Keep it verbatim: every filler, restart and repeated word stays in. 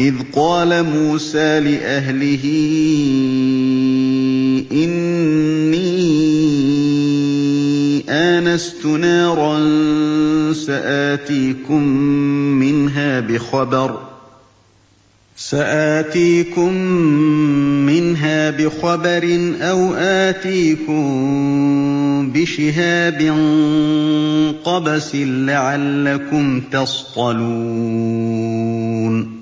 إِذْ قَالَ مُوسَىٰ لِأَهْلِهِ إِنِّي آنَسْتُ نَارًا سَآتِيكُم مِّنْهَا بِخَبَرٍ أَوْ آتِيكُم بِشِهَابٍ قَبَسٍ لَّعَلَّكُمْ تَصْطَلُونَ